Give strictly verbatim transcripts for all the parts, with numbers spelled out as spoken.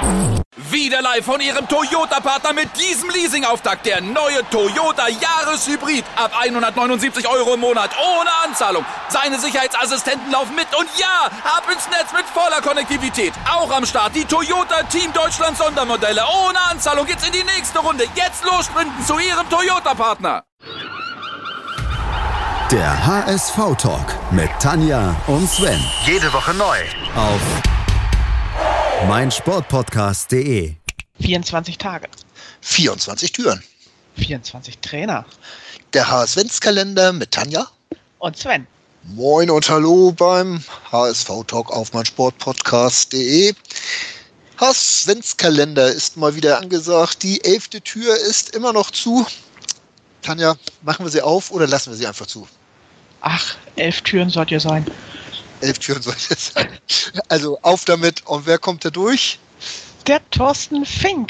Wieder live von Ihrem Toyota-Partner mit diesem Leasing-Auftakt. Der neue Toyota Jahreshybrid. Ab hundertneunundsiebzig Euro im Monat. Ohne Anzahlung. Seine Sicherheitsassistenten laufen mit. Und ja, ab ins Netz mit voller Konnektivität. Auch am Start die Toyota Team Deutschland Sondermodelle. Ohne Anzahlung geht's in die nächste Runde. Jetzt los sprinten zu Ihrem Toyota-Partner. Der H S V-Talk mit Tanja und Sven. Jede Woche neu. Auf meinsportpodcast punkt de. vierundzwanzig Tage. vierundzwanzig Türen. vierundzwanzig Trainer. Der H S V-Kalender mit Tanja. Und Sven. Moin und hallo beim H S V-Talk auf meinsportpodcast punkt de. H S V-Kalender ist mal wieder angesagt. Die elfte Tür ist immer noch zu. Tanja, machen wir sie auf oder lassen wir sie einfach zu? Ach, elf Türen sollt ihr sein. Elf Türen sollte es sein. Also auf damit. Und wer kommt da durch? Der Thorsten Fink.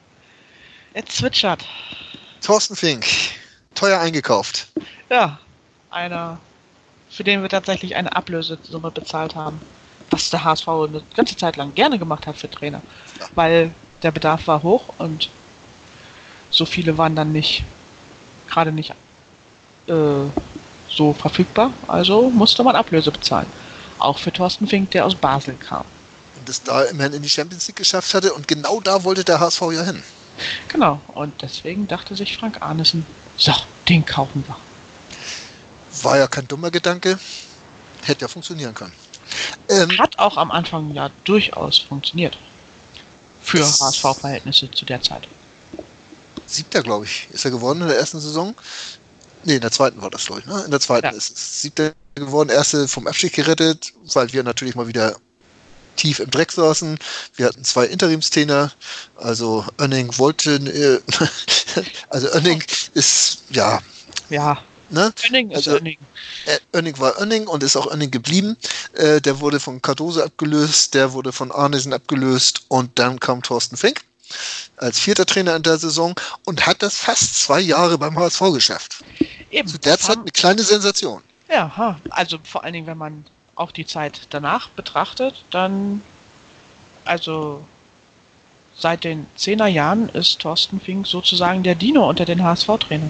Er zwitschert. Thorsten Fink. Teuer eingekauft. Ja, einer, für den wir tatsächlich eine Ablösesumme bezahlt haben. Was der H S V eine ganze Zeit lang gerne gemacht hat für Trainer. Ja. Weil der Bedarf war hoch und so viele waren dann nicht, gerade nicht äh, so verfügbar. Also musste man Ablöse bezahlen. Auch für Thorsten Fink, der aus Basel kam. Und das da immerhin in die Champions League geschafft hatte. Und genau da wollte der H S V ja hin. Genau. Und deswegen dachte sich Frank Arnesen, so, den kaufen wir. War ja kein dummer Gedanke. Hätte ja funktionieren können. Ähm, Hat auch am Anfang ja durchaus funktioniert. Für H S V-Verhältnisse zu der Zeit. Siebter, glaube ich, ist er geworden in der ersten Saison. Nee, in der zweiten war das, glaube ich. Ne? In der zweiten ja. ist es siebter geworden. Erste vom Abstieg gerettet, weil wir natürlich mal wieder tief im Dreck saßen. Wir hatten zwei Interimstrainer. Also Oenning wollte, äh, also Oenning ist, ja. Ja. Ne? Oenning ist also, Oenning. Äh, Oenning war Oenning und ist auch Oenning geblieben. Äh, der wurde von Cardoso abgelöst, der wurde von Arnesen abgelöst und dann kam Thorsten Fink als vierter Trainer in der Saison und hat das fast zwei Jahre beim H S V geschafft. Eben. Zu der Zeit eine kleine Sensation. Ja, also vor allen Dingen, wenn man auch die Zeit danach betrachtet, dann, also seit den zehner Jahren ist Thorsten Fink sozusagen der Dino unter den H S V-Trainern.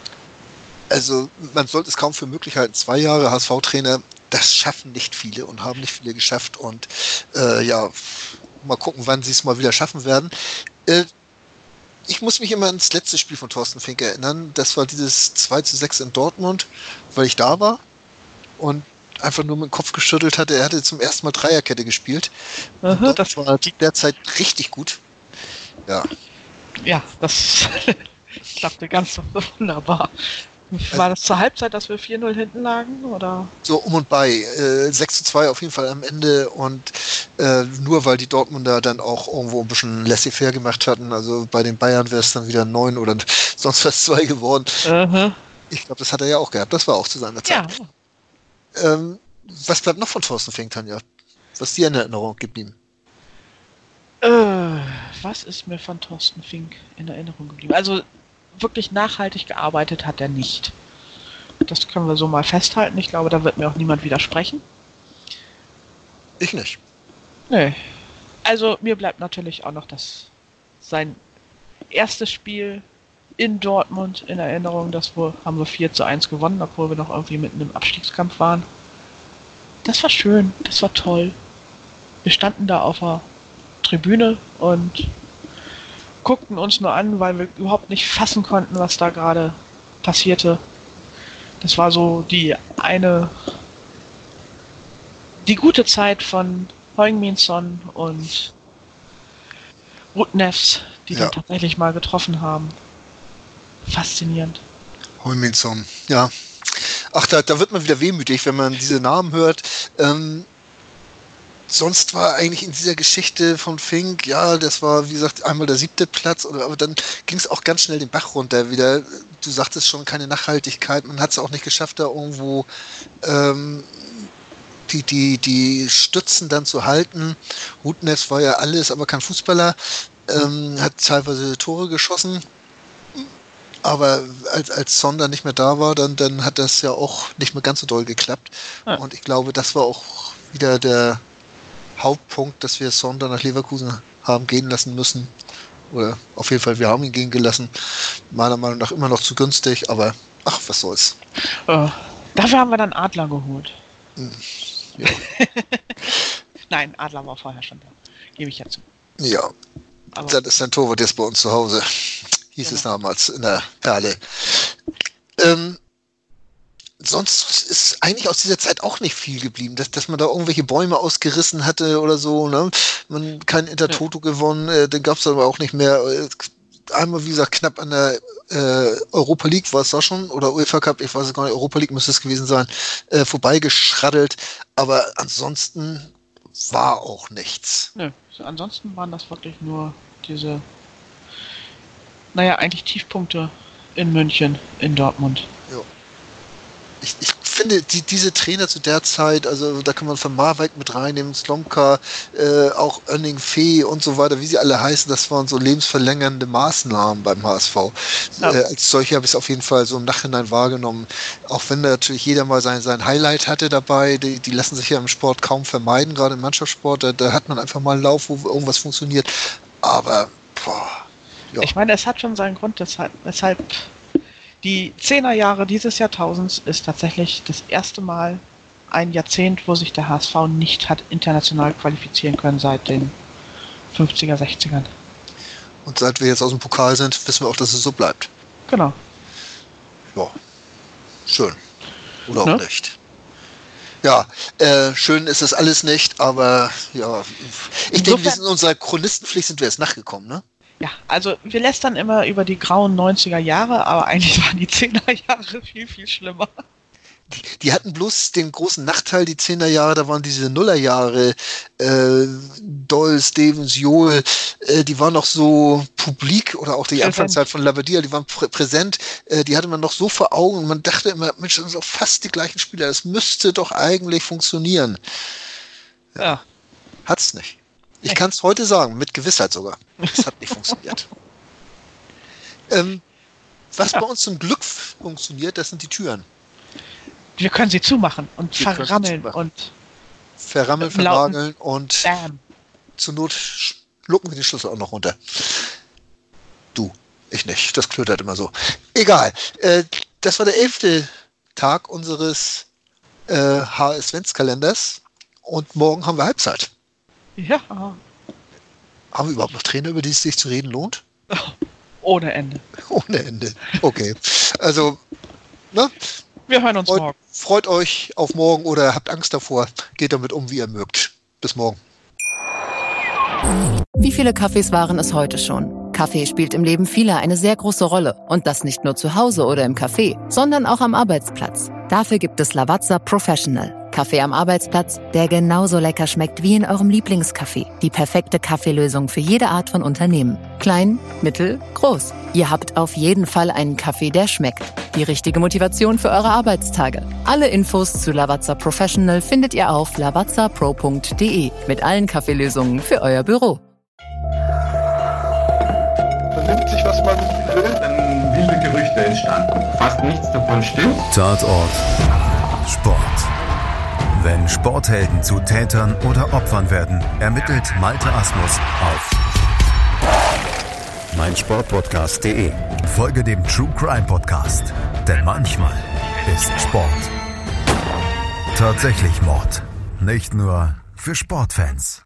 Also man sollte es kaum für möglich halten. Zwei Jahre H S V-Trainer, das schaffen nicht viele und haben nicht viele geschafft. Und äh, ja, mal gucken, wann sie es mal wieder schaffen werden. Äh, ich muss mich immer ans letzte Spiel von Thorsten Fink erinnern. Das war dieses zwei zu sechs in Dortmund, weil ich da war und einfach nur mit dem Kopf geschüttelt hatte. Er hatte zum ersten Mal Dreierkette gespielt. Aha, das war derzeit richtig gut. Ja. Ja, das klappte ganz wunderbar. War das zur Halbzeit, dass wir vier null hinten lagen? Oder? So um und bei. Äh, sechs zu zwei auf jeden Fall am Ende. Und äh, nur weil die Dortmunder dann auch irgendwo ein bisschen laissez-faire gemacht hatten. Also bei den Bayern wäre es dann wieder neun oder sonst was zwei geworden. Uh-huh. Ich glaube, das hat er ja auch gehabt. Das war auch zu seiner Zeit. Ja. Ähm, was bleibt noch von Thorsten Fink, Tanja? Was ist dir in Erinnerung geblieben? Äh, was ist mir von Thorsten Fink in Erinnerung geblieben? Also wirklich nachhaltig gearbeitet hat er nicht. Das können wir so mal festhalten. Ich glaube, da wird mir auch niemand widersprechen. Ich nicht. Nee. Also mir bleibt natürlich auch noch das sein erstes Spiel in Dortmund in Erinnerung. Das wo, haben wir vier zu eins gewonnen, obwohl wir noch irgendwie mitten im Abstiegskampf waren. Das war schön, das war toll. Wir standen da auf der Tribüne und guckten uns nur an, weil wir überhaupt nicht fassen konnten, was da gerade passierte. Das war so die eine, die gute Zeit von Heung-Min Son und Ruud Neves, die ja. wir tatsächlich mal getroffen haben. Faszinierend. Heung-Min Son, ja. Ach, da, da wird man wieder wehmütig, wenn man diese Namen hört. Ähm, sonst war eigentlich in dieser Geschichte von Fink, ja, das war, wie gesagt, einmal der siebte Platz, oder, aber dann ging es auch ganz schnell den Bach runter wieder. Du sagtest schon, keine Nachhaltigkeit. Man hat es auch nicht geschafft, da irgendwo ähm, die, die, die Stützen dann zu halten. Ruud Neves war ja alles, aber kein Fußballer. Ähm, hat teilweise Tore geschossen. Aber als, als Son dann nicht mehr da war, dann, dann hat das ja auch nicht mehr ganz so doll geklappt. Ja. Und ich glaube, das war auch wieder der Hauptpunkt, dass wir Son dann nach Leverkusen haben gehen lassen müssen. Oder auf jeden Fall, wir haben ihn gehen gelassen. Meiner Meinung nach immer noch zu günstig, aber ach, was soll's. Äh, dafür haben wir dann Adler geholt. Hm, ja. Nein, Adler war vorher schon da. Gebe ich ja zu. Ja, Aber das ist ein Torwart jetzt bei uns zu Hause. Hieß Genau. es damals in der Perle. Ähm, sonst ist eigentlich aus dieser Zeit auch nicht viel geblieben, dass, dass man da irgendwelche Bäume ausgerissen hatte oder so. Ne? Man kein Intertoto ja. gewonnen, äh, den gab es aber auch nicht mehr. Einmal, wie gesagt, knapp an der äh, Europa League war es da schon, oder UEFA Cup, ich weiß es gar nicht, Europa League müsste es gewesen sein, äh, vorbeigeschraddelt. Aber ansonsten war auch nichts. Nö, ansonsten waren das wirklich nur diese, naja, eigentlich Tiefpunkte in München, in Dortmund. Ja. Ich, ich finde, die, diese Trainer zu der Zeit, also da kann man von Marwijk mit reinnehmen, Slomka, äh, auch Önning Fee und so weiter, wie sie alle heißen, das waren so lebensverlängernde Maßnahmen beim H S V. Ja. Äh, als solche habe ich es auf jeden Fall so im Nachhinein wahrgenommen. Auch wenn natürlich jeder mal sein, sein Highlight hatte dabei, die, die lassen sich ja im Sport kaum vermeiden, gerade im Mannschaftssport, da, da hat man einfach mal einen Lauf, wo irgendwas funktioniert. Aber, boah, ja. Ich meine, es hat schon seinen Grund, deshalb, weshalb die Zehnerjahre dieses Jahrtausends ist tatsächlich das erste Mal ein Jahrzehnt, wo sich der H S V nicht hat international qualifizieren können seit den fünfziger, sechzigern. Und seit wir jetzt aus dem Pokal sind, wissen wir auch, dass es so bleibt. Genau. Ja, schön. Oder auch ne? nicht. Ja, äh, schön ist das alles nicht, aber ja, ich denke, wir sind in unserer Chronistenpflicht sind wir jetzt nachgekommen, ne? Ja, also wir lästern immer über die grauen neunziger Jahre, aber eigentlich waren die zehner Jahre viel, viel schlimmer. Die, die hatten bloß den großen Nachteil, die zehner Jahre, da waren diese Nullerjahre, äh, Doll, Stevens, Joel, äh, die waren noch so publik, oder auch die Präsent. Anfangszeit von Labadia, die waren prä- präsent, äh, die hatte man noch so vor Augen und man dachte immer, Mensch, das sind doch fast die gleichen Spieler, das müsste doch eigentlich funktionieren. Ja. Ja. Hat's nicht. Ich kann es heute sagen, mit Gewissheit sogar. Es hat nicht funktioniert. Ähm, was Ja. bei uns zum Glück funktioniert, das sind die Türen. Wir können sie zumachen und Wir können sie verrammeln zumachen. und Verrammeln, Im Lauten- vernageln und bam. zur Not schlucken wir den Schlüssel auch noch runter. Du, ich nicht. Das klötert immer so. Egal. Äh, das war der elfte Tag unseres äh, H S-Ventskalenders und morgen haben wir Halbzeit. Ja, Haben wir überhaupt noch Trainer, über die es sich zu reden lohnt? ohne Ende. Ohne Ende. Okay. Also, ne? Wir hören uns Freut, morgen. freut euch auf morgen oder habt Angst davor. Geht damit um, wie ihr mögt. Bis morgen. Wie viele Kaffees waren es heute schon? Kaffee spielt im Leben vieler eine sehr große Rolle. Und das nicht nur zu Hause oder im Café, sondern auch am Arbeitsplatz. Dafür gibt es Lavazza Professional. Kaffee am Arbeitsplatz, der genauso lecker schmeckt wie in eurem Lieblingscafé. Die perfekte Kaffeelösung für jede Art von Unternehmen. Klein, mittel, groß. Ihr habt auf jeden Fall einen Kaffee, der schmeckt. Die richtige Motivation für eure Arbeitstage. Alle Infos zu Lavazza Professional findet ihr auf lavazza pro punkt de mit allen Kaffeelösungen für euer Büro. Vernimmt sich, was man will, dann wilde Gerüchte entstanden. Fast nichts davon stimmt. Tatort Sport. Wenn Sporthelden zu Tätern oder Opfern werden, ermittelt Malte Asmus auf meinsportpodcast punkt de. Folge dem True Crime Podcast, denn manchmal ist Sport tatsächlich Mord. Nicht nur für Sportfans.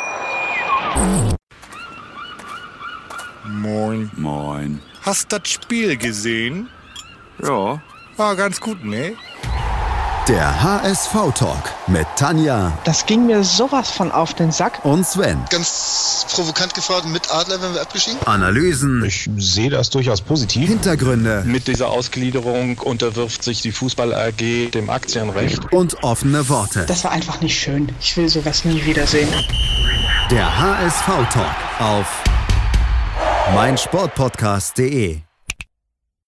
Moin. Moin. Hast das Spiel gesehen? Ja. War ganz gut, ne? Der H S V-Talk mit Tanja Das ging mir sowas von auf den Sack. und Sven. Ganz provokant gefragt, mit Adler, wenn wir abgestiegen? Analysen, Ich sehe das durchaus positiv. Hintergründe Mit dieser Ausgliederung unterwirft sich die Fußball-A G dem Aktienrecht. und offene Worte. Das war einfach nicht schön. Ich will sowas nie wiedersehen. Der H S V-Talk auf meinsportpodcast punkt de.